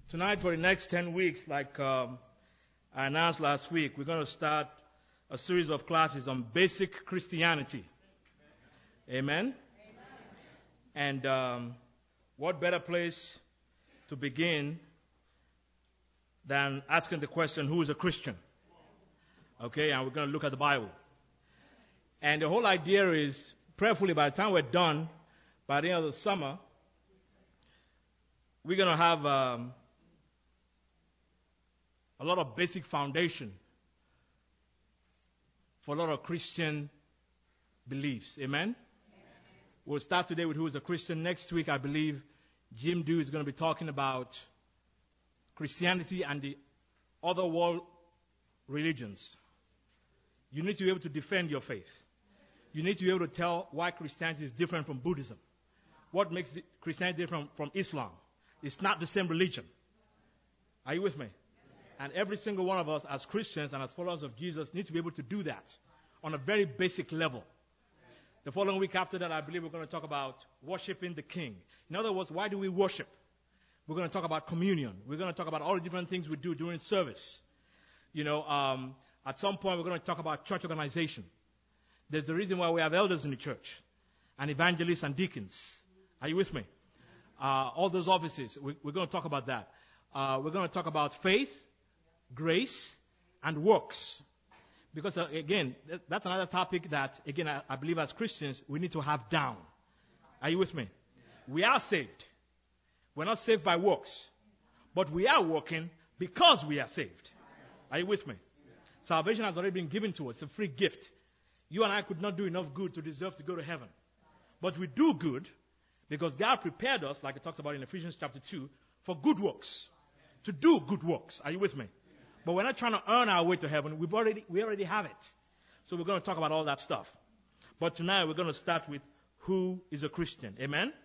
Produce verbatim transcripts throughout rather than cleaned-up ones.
Tonight, for the next ten weeks, like um, I announced last week, we're going to start a series of classes on basic Christianity. Amen? Amen. And um, what better place to begin than asking the question, who is a Christian? Okay, and we're going to look at the Bible. And the whole idea is, prayerfully, by the time we're done, by the end of the summer, we're going to have um, a lot of basic foundation for a lot of Christian beliefs. Amen? Amen? We'll start today with who is a Christian. Next week, I believe, Jim Dew is going to be talking about Christianity and the other world religions. You need to be able to defend your faith. You need to be able to tell why Christianity is different from Buddhism. What makes Christianity different from Islam? It's not the same religion. Are you with me? And every single one of us as Christians and as followers of Jesus need to be able to do that on a very basic level. The following week after that, I believe we're going to talk about worshiping the King. In other words, why do we worship? We're going to talk about communion. We're going to talk about all the different things we do during service. You know, um, at some point, we're going to talk about church organization. There's the reason why we have elders in the church, and evangelists and deacons. Are you with me? Uh, all those offices, we, we're going to talk about that. Uh, we're going to talk about faith, grace, and works. Because, uh, again, th- that's another topic that, again, I, I believe as Christians, we need to have down. Are you with me? We are saved. We're not saved by works. But we are working because we are saved. Are you with me? Salvation has already been given to us, a free gift. You and I could not do enough good to deserve to go to heaven. But we do good because God prepared us, like it talks about in Ephesians chapter two, for good works. To do good works. Are you with me? But we're not trying to earn our way to heaven. We've already, we already have it. So we're going to talk about all that stuff. But tonight we're going to start with who is a Christian. Amen? Amen.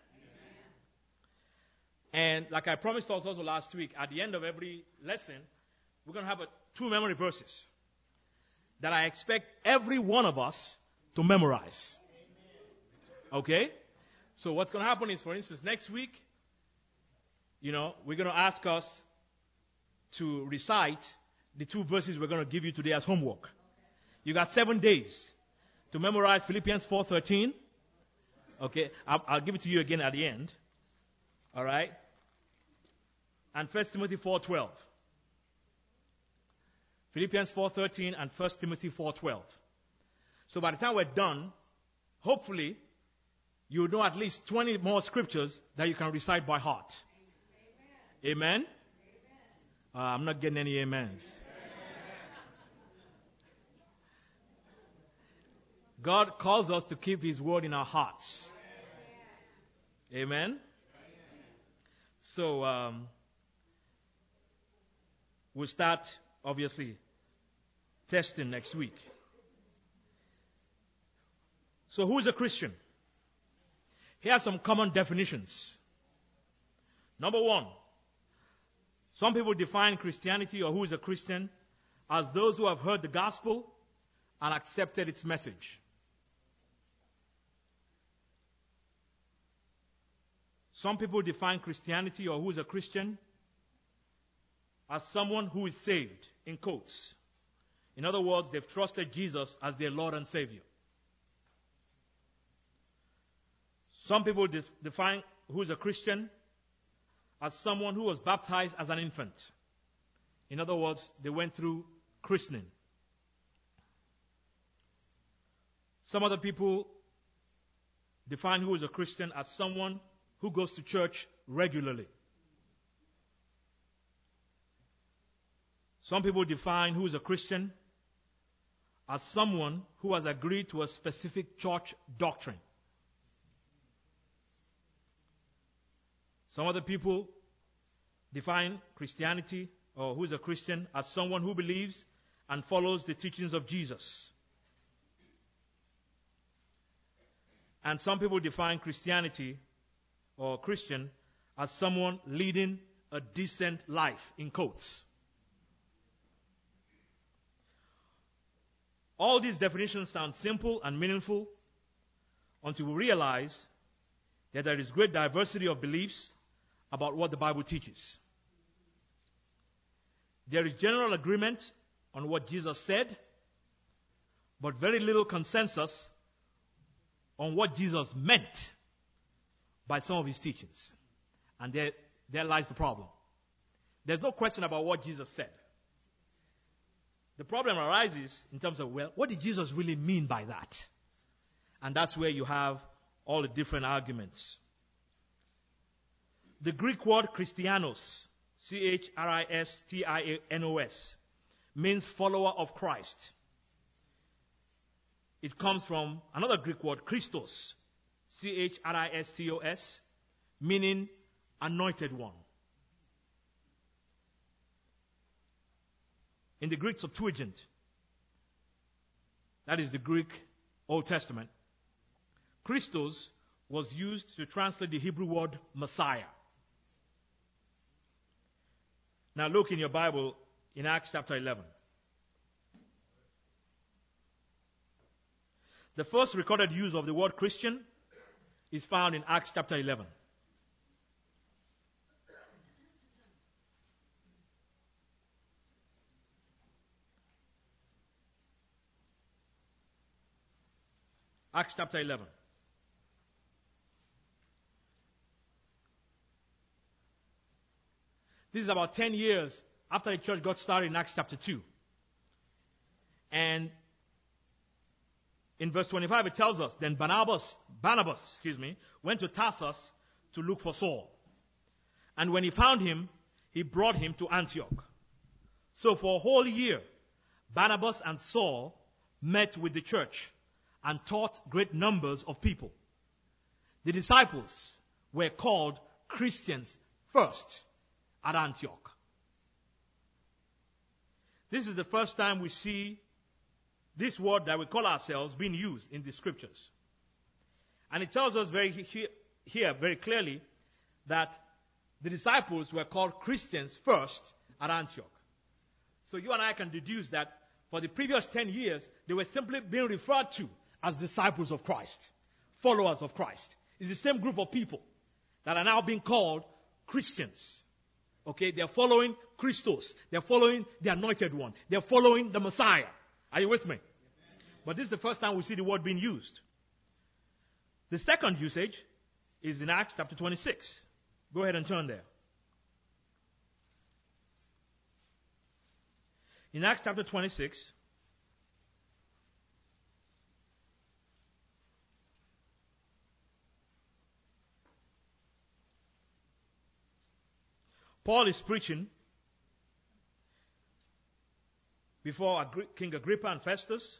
And like I promised us also last week, at the end of every lesson, we're going to have a, two memory verses that I expect every one of us to memorize. Okay? So what's going to happen is, for instance, next week, you know, we're going to ask us to recite the two verses we're going to give you today as homework. You got seven days to memorize Philippians four thirteen. Okay? I'll, I'll give it to you again at the end. All right? And First Timothy four twelve. Philippians four thirteen and First Timothy four twelve. So by the time we're done, hopefully, you know at least twenty more scriptures that you can recite by heart. Amen? Amen? Uh, I'm not getting any amens. God calls us to keep His word in our hearts. Amen? So, um, we'll start, obviously, testing next week. So who is a Christian? Here are some common definitions. Number one, some people define Christianity or who is a Christian as those who have heard the gospel and accepted its message. Some people define Christianity or who is a Christian as someone who is saved, in quotes. In other words, they've trusted Jesus as their Lord and Savior. Some people def- define who is a Christian as someone who was baptized as an infant. In other words, they went through christening. Some other people define who is a Christian as someone who goes to church regularly. Some people define who is a Christian as someone who has agreed to a specific church doctrine. Some other people define Christianity or who is a Christian as someone who believes and follows the teachings of Jesus. And some people define Christianity or Christian as someone leading a decent life, in quotes. All these definitions sound simple and meaningful until we realize that there is great diversity of beliefs about what the Bible teaches. There is general agreement on what Jesus said, but very little consensus on what Jesus meant by some of his teachings. And there, there lies the problem. There's no question about what Jesus said. The problem arises in terms of, well, what did Jesus really mean by that? And that's where you have all the different arguments. The Greek word Christianos, C H R I S T I A N O S, means follower of Christ. It comes from another Greek word, Christos, C H R I S T O S, meaning anointed one. In the Greek Septuagint, that is the Greek Old Testament, Christos was used to translate the Hebrew word Messiah. Now look in your Bible in Acts chapter eleven. The first recorded use of the word Christian is found in Acts chapter eleven. Acts chapter eleven. This is about ten years after the church got started in Acts chapter two. And in verse twenty-five it tells us, then Barnabas, Barnabas, excuse me, went to Tarsus to look for Saul. And when he found him, he brought him to Antioch. So for a whole year, Barnabas and Saul met with the church and taught great numbers of people. The disciples were called Christians first at Antioch. This is the first time we see this word that we call ourselves being used in the scriptures. And it tells us very he- here very clearly that the disciples were called Christians first at Antioch. So you and I can deduce that for the previous ten years, they were simply being referred to as disciples of Christ, followers of Christ. It's the same group of people that are now being called Christians. Okay, they're following Christos. They're following the anointed one. They're following the Messiah. Are you with me? But this is the first time we see the word being used. The second usage is in Acts chapter twenty-six. Go ahead and turn there. In Acts chapter twenty-six, Paul is preaching before King Agrippa and Festus.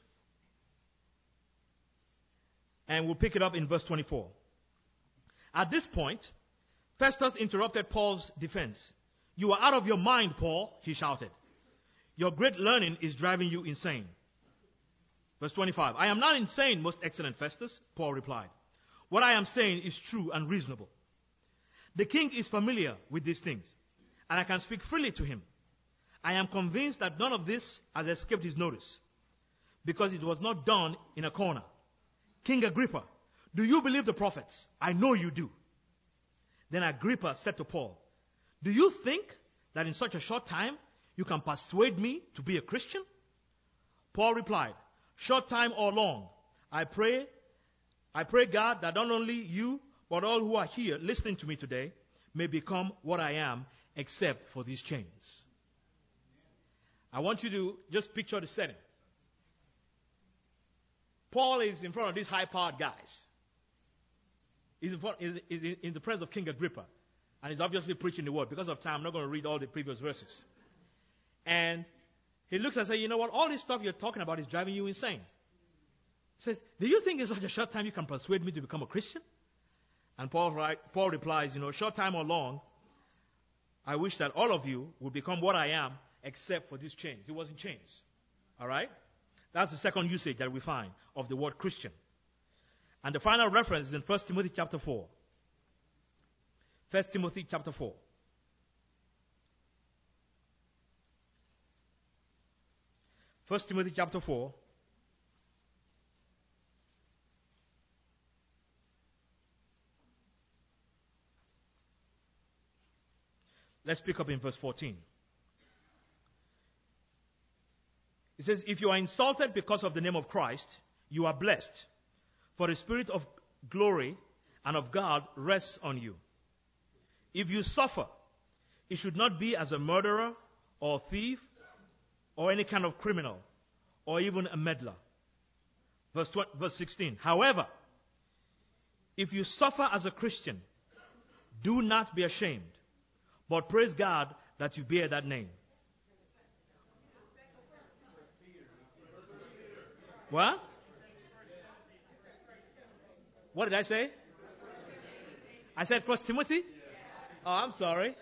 And we'll pick it up in verse twenty-four. At this point, Festus interrupted Paul's defense. "You are out of your mind, Paul," he shouted. "Your great learning is driving you insane." Verse twenty-five. "I am not insane, most excellent Festus," Paul replied. "What I am saying is true and reasonable. The king is familiar with these things, and I can speak freely to him. I am convinced that none of this has escaped his notice, because it was not done in a corner. King Agrippa, do you believe the prophets? I know you do." Then Agrippa said to Paul, "Do you think that in such a short time you can persuade me to be a Christian?" Paul replied, "Short time or long, I pray, I pray God that not only you, but all who are here listening to me today may become what I am, except for these chains." I want you to just picture the setting. Paul is in front of these high-powered guys. He's in, front, he's, he's in the presence of King Agrippa. And he's obviously preaching the word. Because of time, I'm not going to read all the previous verses. And he looks and says, "You know what? All this stuff you're talking about is driving you insane." He says, "Do you think in such a short time you can persuade me to become a Christian?" And Paul, right, Paul replies, "You know, short time or long, I wish that all of you would become what I am, except for these chains." He was in chains. All right? That's the second usage that we find of the word Christian. And the final reference is in First Timothy chapter four. First Timothy chapter four. First Timothy chapter four. Let's pick up in verse fourteen. It says, if you are insulted because of the name of Christ, you are blessed, for the Spirit of glory and of God rests on you. If you suffer, it should not be as a murderer or a thief or any kind of criminal or even a meddler. Verse, twenty, verse sixteen. However, if you suffer as a Christian, do not be ashamed, but praise God that you bear that name. What? What did I say? I said First Timothy? Oh, I'm sorry.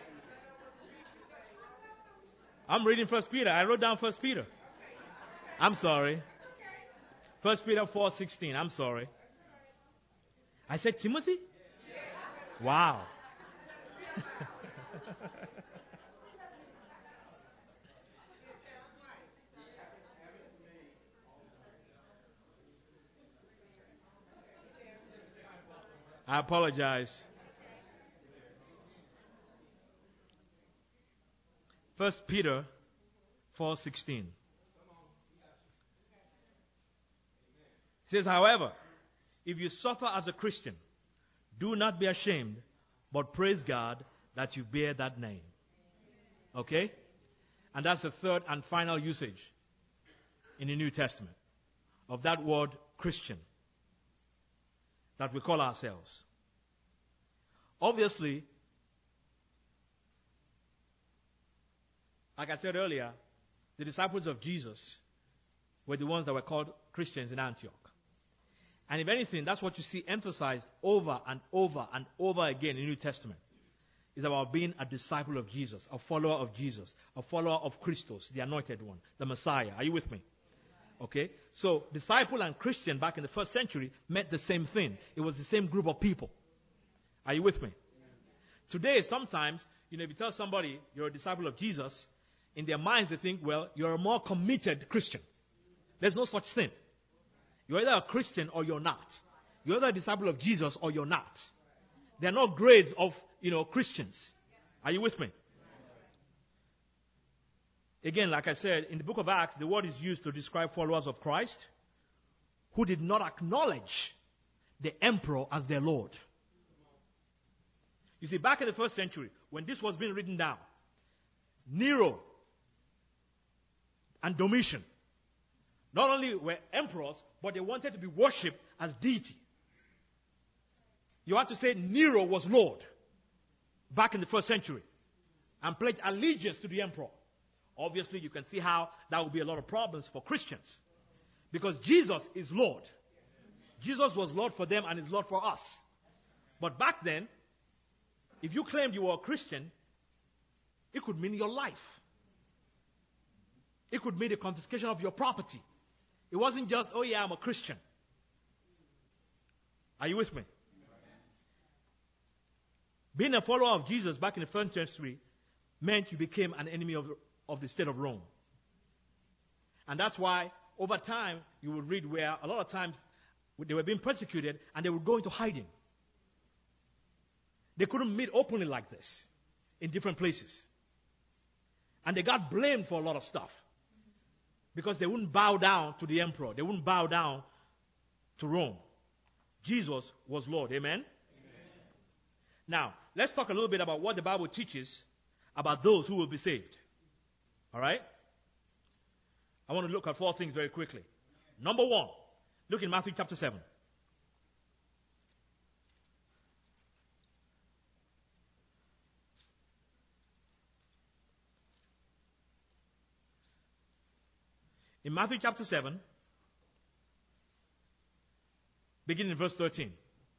I'm reading First Peter. I wrote down First Peter. I'm sorry. First Peter four sixteen. I'm sorry. I said Timothy? Wow. I apologize. First Peter four sixteen. It says, however, if you suffer as a Christian, do not be ashamed, but praise God that you bear that name. Okay? And that's the third and final usage in the New Testament of that word Christian that we call ourselves. Obviously, like I said earlier, the disciples of Jesus were the ones that were called Christians in Antioch. And if anything, that's what you see emphasized over and over and over again in the New Testament. It's about being a disciple of Jesus, a follower of Jesus, a follower of Christos, the anointed one, the Messiah. Are you with me? Okay? So, disciple and Christian back in the first century meant the same thing. It was the same group of people. Are you with me? Today, sometimes, you know, if you tell somebody you're a disciple of Jesus, in their minds they think, well, you're a more committed Christian. There's no such thing. You're either a Christian or you're not. You're either a disciple of Jesus or you're not. There are no grades of, you know, Christians. Are you with me? Again, like I said, in the book of Acts, the word is used to describe followers of Christ who did not acknowledge the emperor as their Lord. You see, back in the first century, when this was being written down, Nero and Domitian not only were emperors, but they wanted to be worshipped as deity. You have to say Nero was Lord back in the first century and pledged allegiance to the emperor. Obviously, you can see how that would be a lot of problems for Christians. Because Jesus is Lord. Jesus was Lord for them and is Lord for us. But back then, if you claimed you were a Christian, it could mean your life. It could mean the confiscation of your property. It wasn't just, oh yeah, I'm a Christian. Are you with me? Being a follower of Jesus back in the first century meant you became an enemy of, of the state of Rome. And that's why, over time, you will read where a lot of times they were being persecuted and they would go into hiding. They couldn't meet openly like this in different places. And they got blamed for a lot of stuff. Because they wouldn't bow down to the emperor. They wouldn't bow down to Rome. Jesus was Lord. Amen? Amen? Now, let's talk a little bit about what the Bible teaches about those who will be saved. All right? I want to look at four things very quickly. Number one, look in Matthew chapter seven. In Matthew chapter seven, beginning in verse thirteen.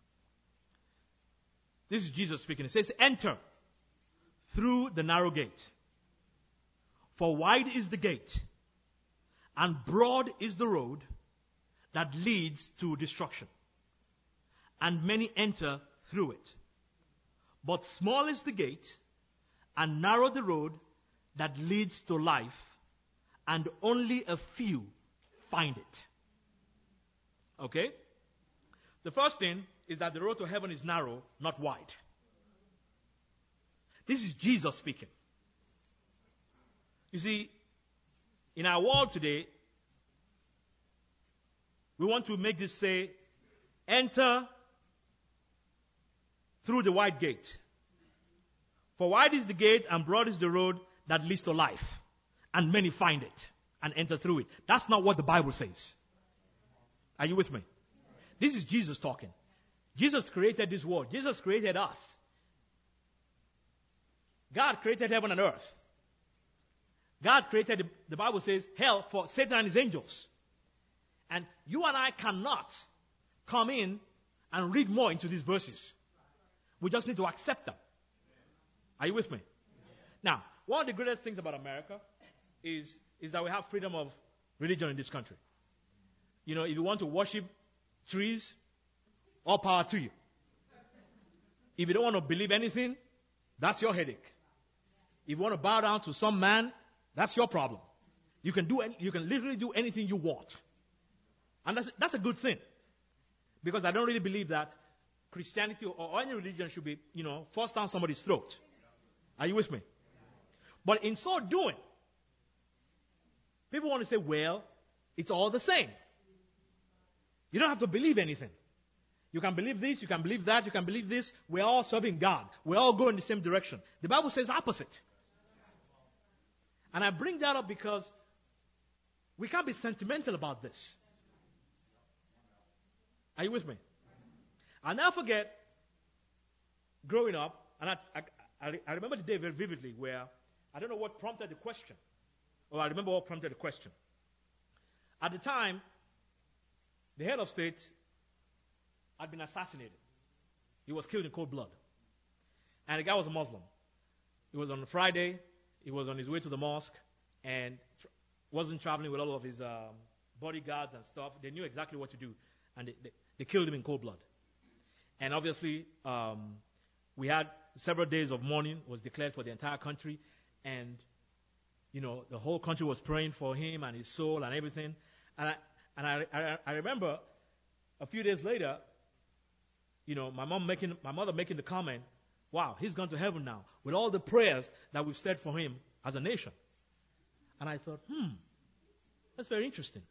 This is Jesus speaking. It says, enter through the narrow gate. For wide is the gate, and broad is the road that leads to destruction. And many enter through it. But small is the gate, and narrow the road that leads to life, and only a few find it. Okay? The first thing is that the road to heaven is narrow, not wide. This is Jesus speaking. You see, In our world today, we want to make this say, enter through the wide gate. For wide is the gate and broad is the road that leads to life. And many find it and enter through it. That's not what the Bible says. Are you with me? This is Jesus talking. Jesus created this world. Jesus created us. God created heaven and earth. God created, the Bible says, hell for Satan and his angels. And you and I cannot come in and read more into these verses. We just need to accept them. Are you with me? Now, one of the greatest things about America is, is that we have freedom of religion in this country. You know, if you want to worship trees, all power to you. If you don't want to believe anything, that's your headache. If you want to bow down to some man, that's your problem. You can do, you can literally do anything you want. And that's, that's a good thing. Because I don't really believe that Christianity or any religion should be, you know, forced down somebody's throat. Are you with me? But in so doing, people want to say, well, it's all the same. You don't have to believe anything. You can believe this, you can believe that, you can believe this. We're all serving God. We all go in the same direction. The Bible says opposite. And I bring that up because we can't be sentimental about this. Are you with me? I'll never forget growing up, and I, I, I remember the day very vividly where I don't know what prompted the question, or I remember what prompted the question. At the time, the head of state had been assassinated. He was killed in cold blood. And the guy was a Muslim. It was on a Friday. He was on his way to the mosque and tr- wasn't traveling with all of his um, bodyguards and stuff. They knew exactly what to do. And they, they, they killed him in cold blood. And obviously, um, we had several days of mourning was declared for the entire country. And, you know, the whole country was praying for him and his soul and everything. And I, and I, I, I remember a few days later, you know, my mom making, my mother making the comment, wow, he's gone to heaven now with all the prayers that we've said for him as a nation. And I thought, hmm, that's very interesting.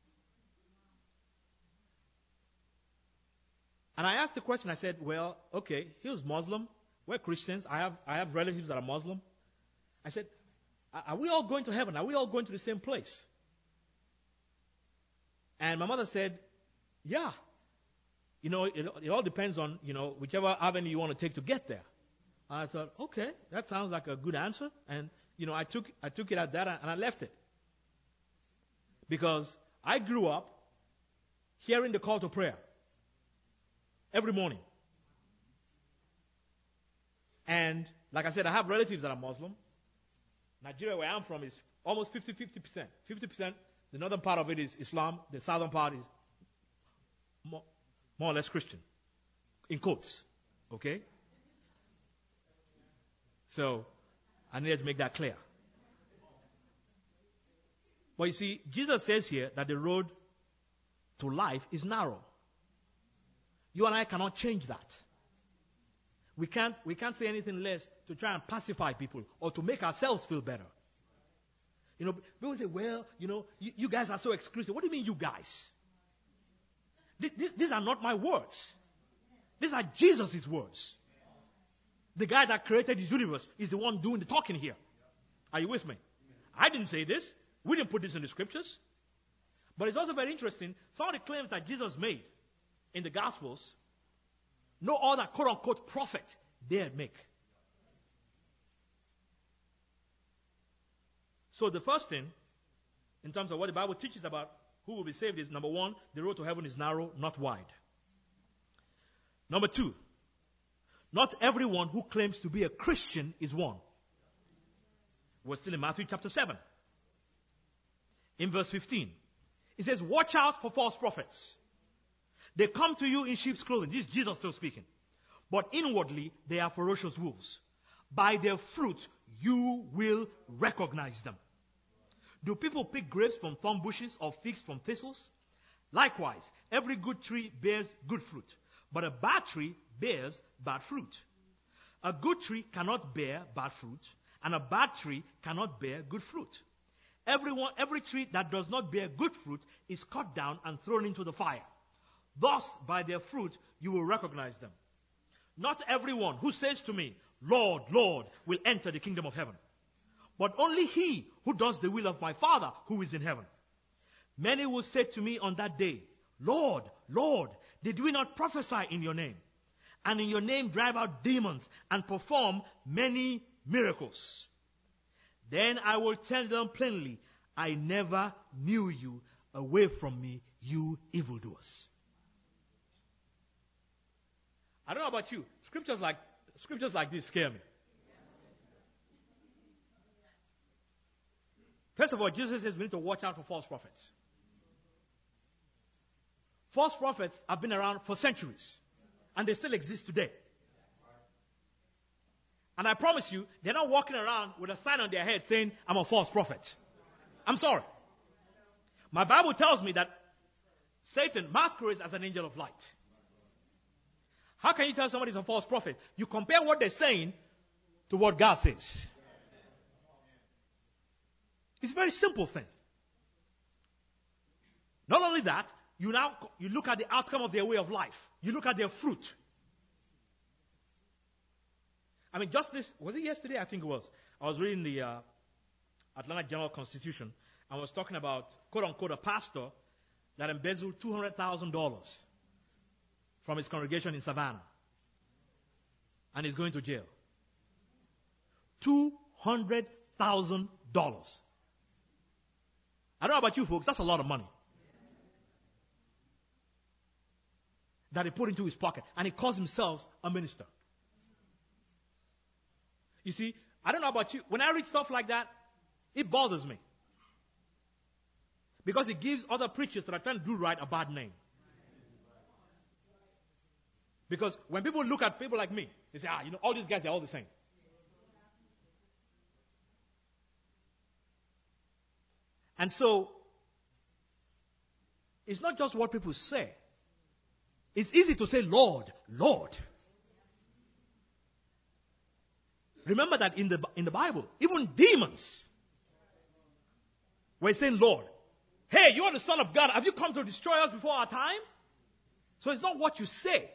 And I asked the question, I said, well, okay, he was Muslim. We're Christians. I have, I have relatives that are Muslim. I said, are we all going to heaven? Are we all going to the same place? And my mother said, yeah. You know, it, it all depends on, you know, whichever avenue you want to take to get there. And I thought, okay, that sounds like a good answer. And, you know, I took, I took it at that and I left it. Because I grew up hearing the call to prayer every morning. And, like I said, I have relatives that are Muslim. Nigeria, where I'm from, is almost fifty-fifty percent. fifty percent, the northern part of it is Islam. The southern part is more, more or less Christian. In quotes. Okay? So, I needed to make that clear. But you see, Jesus says here that the road to life is narrow. You and I cannot change that. We can't, we can't say anything less to try and pacify people or to make ourselves feel better. You know, people say, well, you know, you, you guys are so exclusive. What do you mean, you guys? Th- th- these are not my words. These are Jesus' words. The guy that created this universe is the one doing the talking here. Are you with me? I didn't say this. We didn't put this in the scriptures. But it's also very interesting. Some of the claims that Jesus made in the Gospels, no other quote-unquote prophet dared make. So the first thing, in terms of what the Bible teaches about who will be saved, is number one, the road to heaven is narrow, not wide. Number two, not everyone who claims to be a Christian is one. We're still in Matthew chapter seven. In verse fifteen, it says, watch out for false prophets. They come to you in sheep's clothing. This is Jesus still speaking. But inwardly, they are ferocious wolves. By their fruit, you will recognize them. Do people pick grapes from thorn bushes or figs from thistles? Likewise, every good tree bears good fruit, but a bad tree bears bad fruit. A good tree cannot bear bad fruit, and a bad tree cannot bear good fruit. Everyone, every tree that does not bear good fruit is cut down and thrown into the fire. Thus, by their fruit, you will recognize them. Not everyone who says to me, Lord, Lord, will enter the kingdom of heaven, but only he who does the will of my Father who is in heaven. Many will say to me on that day, Lord, Lord, did we not prophesy in your name, and in your name drive out demons and perform many miracles? Then I will tell them plainly, I never knew you. Away from me, you evildoers. I don't know about you. Scriptures like scriptures like this scare me. First of all, Jesus says we need to watch out for false prophets. False prophets have been around for centuries, and they still exist today. And I promise you, they're not walking around with a sign on their head saying, I'm a false prophet. I'm sorry. My Bible tells me that Satan masquerades as an angel of light. How can you tell somebody is a false prophet? You compare what they're saying to what God says. It's a very simple thing. Not only that, you now you look at the outcome of their way of life. You look at their fruit. I mean, just this, was it yesterday? I think it was. I was reading the uh, Atlanta Journal-Constitution. I was talking about, quote-unquote, a pastor that embezzled two hundred thousand dollars from his congregation in Savannah. And he's going to jail. two hundred thousand dollars. I don't know about you folks, that's a lot of money. That he put into his pocket. And he calls himself a minister. You see, I don't know about you. When I read stuff like that, it bothers me. Because it gives other preachers that are trying to do right a bad name. Because when people look at people like me, they say, ah, you know, all these guys, they're all the same. And so, it's not just what people say. It's easy to say, Lord, Lord. Remember that in the, in the Bible, even demons were saying, Lord, hey, you are the Son of God. Have you come to destroy us before our time? So it's not what you say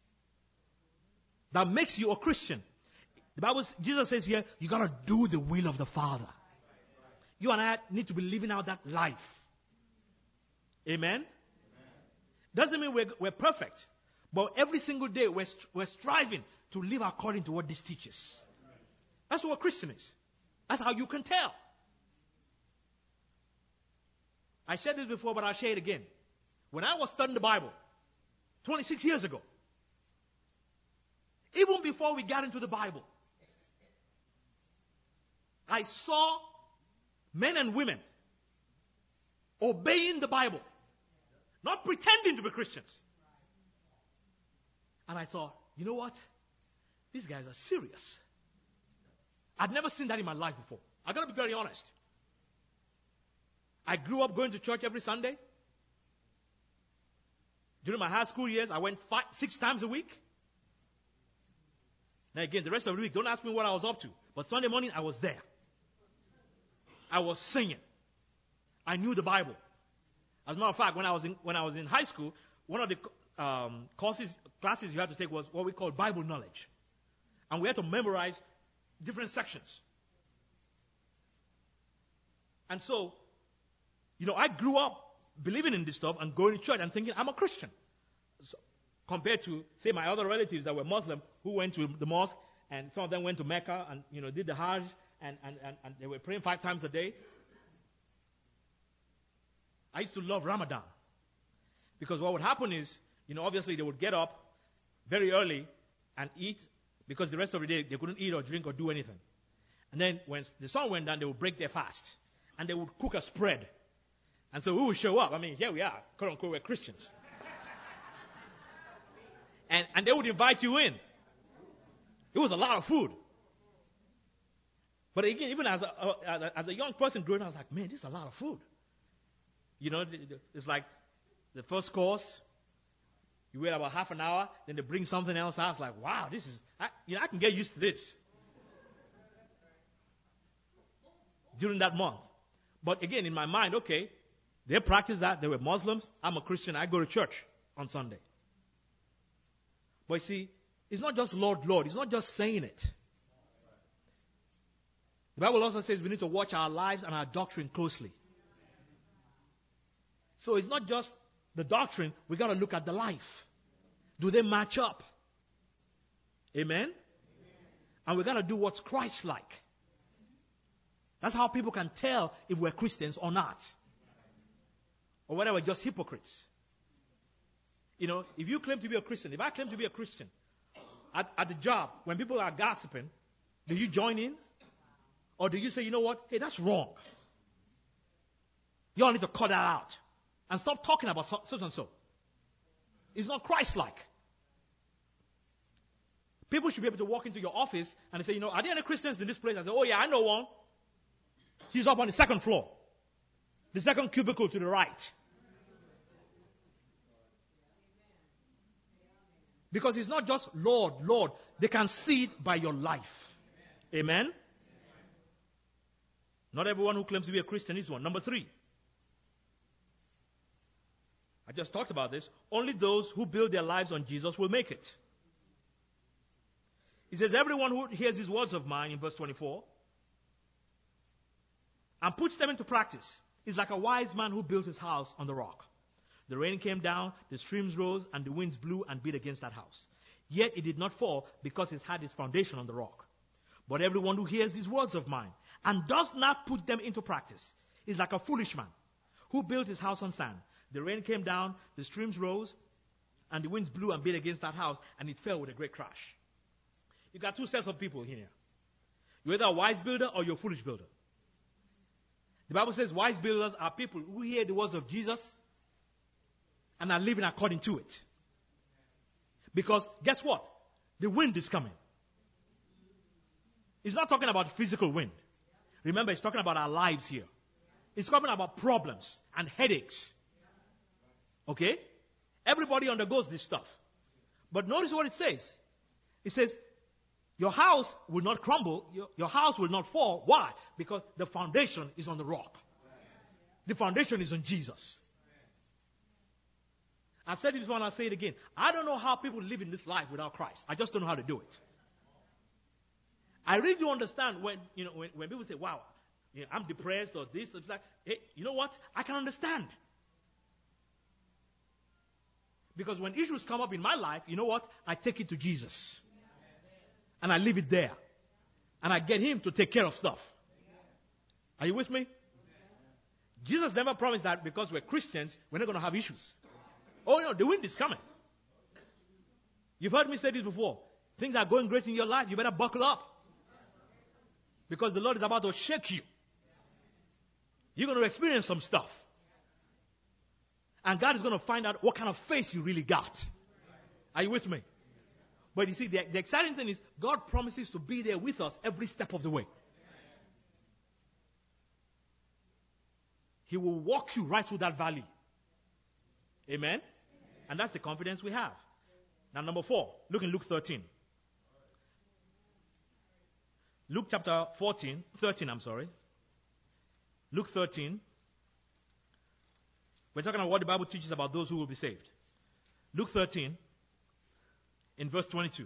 that makes you a Christian. The Bible, Jesus says here, you got to do the will of the Father. You and I need to be living out that life. Amen? Amen. Doesn't mean we're, we're perfect. But every single day we're, we're striving to live according to what this teaches. That's what a Christian is. That's how you can tell. I shared this before, but I'll share it again. When I was studying the Bible, twenty-six years ago, even before we got into the Bible, I saw men and women obeying the Bible, not pretending to be Christians. And I thought, you know what? These guys are serious. I'd never seen that in my life before. I got to be very honest. I grew up going to church every Sunday. During my high school years, I went five, six times a week. Now again, the rest of the week, don't ask me what I was up to. But Sunday morning, I was there. I was singing. I knew the Bible. As a matter of fact, when I was in, when I was in high school, one of the um, courses, classes you had to take was what we call Bible knowledge. And we had to memorize different sections. And so, you know, I grew up believing in this stuff and going to church and thinking I'm a Christian. So, compared to, say, my other relatives that were Muslim who went to the mosque, and some of them went to Mecca and, you know, did the Hajj, and, and, and, and they were praying five times a day. I used to love Ramadan. Because what would happen is, you know, obviously they would get up very early and eat, because the rest of the day they couldn't eat or drink or do anything. And then when the sun went down, they would break their fast. And they would cook a spread. And so we would show up. I mean, here we are, quote unquote, we're Christians. and, and they would invite you in. It was a lot of food. But again, even as a, as a young person growing up, I was like, man, this is a lot of food. You know, it's like the first course, you wait about half an hour, then they bring something else out. I was like, wow, this is, I, you know, I can get used to this. During that month. But again, in my mind, okay, they practice that. They were Muslims. I'm a Christian. I go to church on Sunday. But you see, it's not just Lord, Lord. It's not just saying it. The Bible also says we need to watch our lives and our doctrine closely. So it's not just the doctrine. We got to look at the life. Do they match up? Amen? Amen. And we got to do what's Christ-like. That's how people can tell if we're Christians or not. Or whether we're just hypocrites. You know, if you claim to be a Christian, if I claim to be a Christian, at, at the job, when people are gossiping, do you join in? Or do you say, you know what? Hey, that's wrong. You all need to cut that out. And stop talking about so, such and so. It's not Christ-like. People should be able to walk into your office and they say, you know, are there any Christians in this place? I say, oh yeah, I know one. She's up on the second floor. The second cubicle to the right. Because it's not just Lord, Lord. They can see it by your life. Amen? Amen? Not everyone who claims to be a Christian is one. Number three. I just talked about this. Only those who build their lives on Jesus will make it. He says, everyone who hears these words of mine, in verse twenty-four, and puts them into practice, is like a wise man who built his house on the rock. The rain came down, the streams rose, and the winds blew and beat against that house. Yet it did not fall because it had its foundation on the rock. But everyone who hears these words of mine and does not put them into practice is like a foolish man who built his house on sand. The rain came down, the streams rose, and the winds blew and beat against that house, and it fell with a great crash. You got two sets of people here. You're either a wise builder or you're a foolish builder. The Bible says wise builders are people who hear the words of Jesus and are living according to it. Because guess what? The wind is coming. It's not talking about physical wind. Remember, it's talking about our lives here. It's talking about problems and headaches. Okay? Everybody undergoes this stuff. But notice what it says. It says, your house will not crumble. Your, your house will not fall. Why? Because the foundation is on the rock. The foundation is on Jesus. I've said it before and I'll say it again. I don't know how people live in this life without Christ. I just don't know how to do it. I really do understand when, you know, when, when people say, wow, you know, I'm depressed or this. It's like, hey, you know what? I can understand. Because when issues come up in my life, you know what? I take it to Jesus. And I leave it there. And I get him to take care of stuff. Are you with me? Jesus never promised that because we're Christians, we're not going to have issues. Oh, no, the wind is coming. You've heard me say this before. Things are going great in your life. You better buckle up. Because the Lord is about to shake you. You're going to experience some stuff. And God is going to find out what kind of faith you really got. Are you with me? But you see, the, the exciting thing is God promises to be there with us every step of the way. He will walk you right through that valley. Amen? And that's the confidence we have. Now, number four, look in Luke thirteen. Luke chapter fourteen, thirteen, I'm sorry. Luke thirteen. We're talking about what the Bible teaches about those who will be saved. Luke thirteen, in verse twenty-two.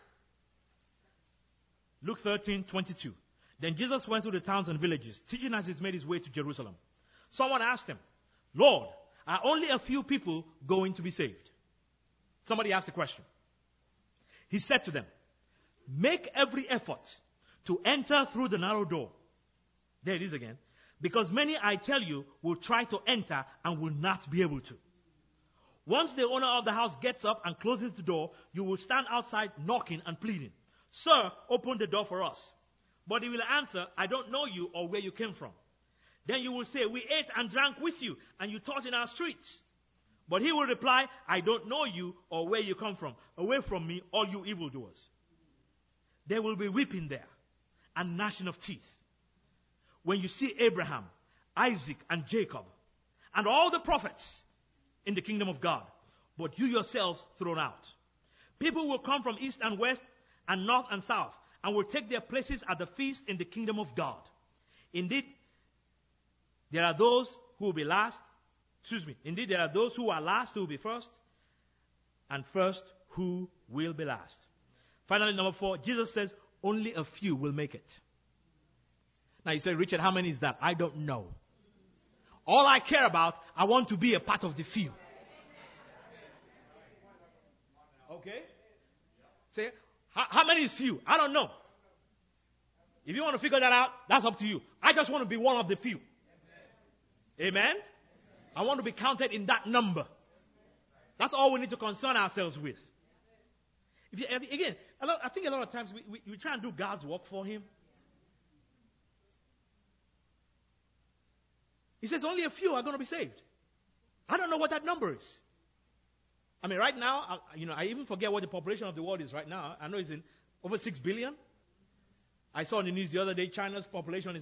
Luke thirteen, twenty-two. Then Jesus went through the towns and villages, teaching as he made his way to Jerusalem. Someone asked him, Lord, are only a few people going to be saved? Somebody asked the question. He said to them, make every effort to enter through the narrow door. There it is again. Because many, I tell you, will try to enter and will not be able to. Once the owner of the house gets up and closes the door, you will stand outside knocking and pleading, Sir, open the door for us. But he will answer, I don't know you or where you came from. Then you will say, we ate and drank with you, and you taught in our streets. But he will reply, I don't know you or where you come from. Away from me, all you evildoers. There will be weeping there and gnashing of teeth when you see Abraham, Isaac, and Jacob, and all the prophets in the kingdom of God, but you yourselves thrown out. People will come from east and west and north and south, and will take their places at the feast in the kingdom of God. Indeed, There are those who will be last. Excuse me. Indeed, there are those who are last who will be first, and first who will be last. Finally, number four, Jesus says only a few will make it. Now you say, Richard, how many is that? I don't know. All I care about, I want to be a part of the few. Okay? Say, how, how many is few? I don't know. If you want to figure that out, that's up to you. I just want to be one of the few. Amen? I want to be counted in that number. That's all we need to concern ourselves with. If you, again, a lot, I think a lot of times we, we, we try and do God's work for Him. He says only a few are going to be saved. I don't know what that number is. I mean, right now, I, you know, I even forget what the population of the world is right now. I know it's in over six billion. I saw on the news the other day, China's population is